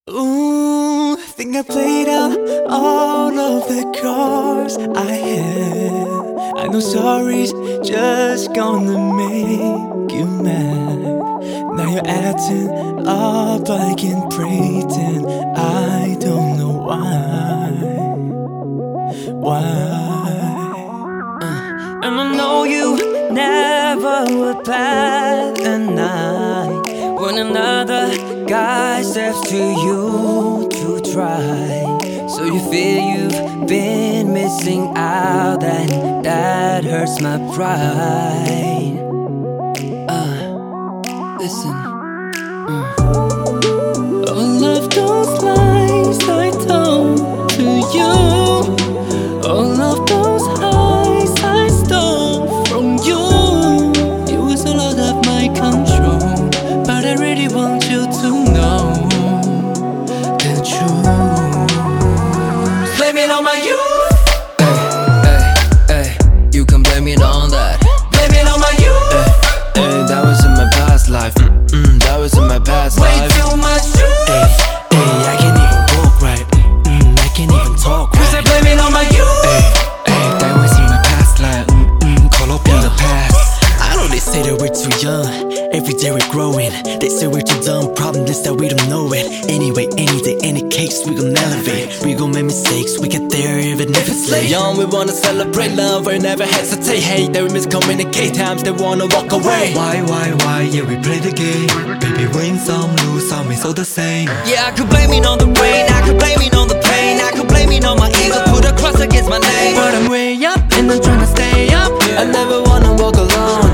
Ooh, think I played out all of the cards I had. I know sorry's just gonna make you mad. Now you're acting up, I can pretend I don't know why. And I know you never would bat an eye when another guy steps to you to try. So you feel you've been missing out, and that hurts my pride. Listen. All of those lies I told to you, all of those highs I stole from you, it was all out of my control. But I really want you to know the truth. Blame it on my youth. Hey, you can blame it on that. Blame it on my youth. That was in my past life. That was in my past Way life. too much truth. I can't even walk right. I can't even talk Cause I right. blame it on my youth. That was in my past life. Caught up in the past. I know they say that we're too young. Every day we're growing. They say we're too dumb. Problem is that we don't know it. Anyway, any day, any case, we gon' elevate. We gon' make mistakes. We get there even if it's late. Young, we wanna celebrate love. We never hesitate. Hate that we miscommunicate. Times they wanna walk away. Why, yeah, we play the game. Baby, win some, lose some, it's all the same. Yeah, I could blame it on the rain, I could blame it on the pain, I could blame it on my ego, put a cross against my name. But I'm way up and I'm tryna stay up. I never wanna walk alone.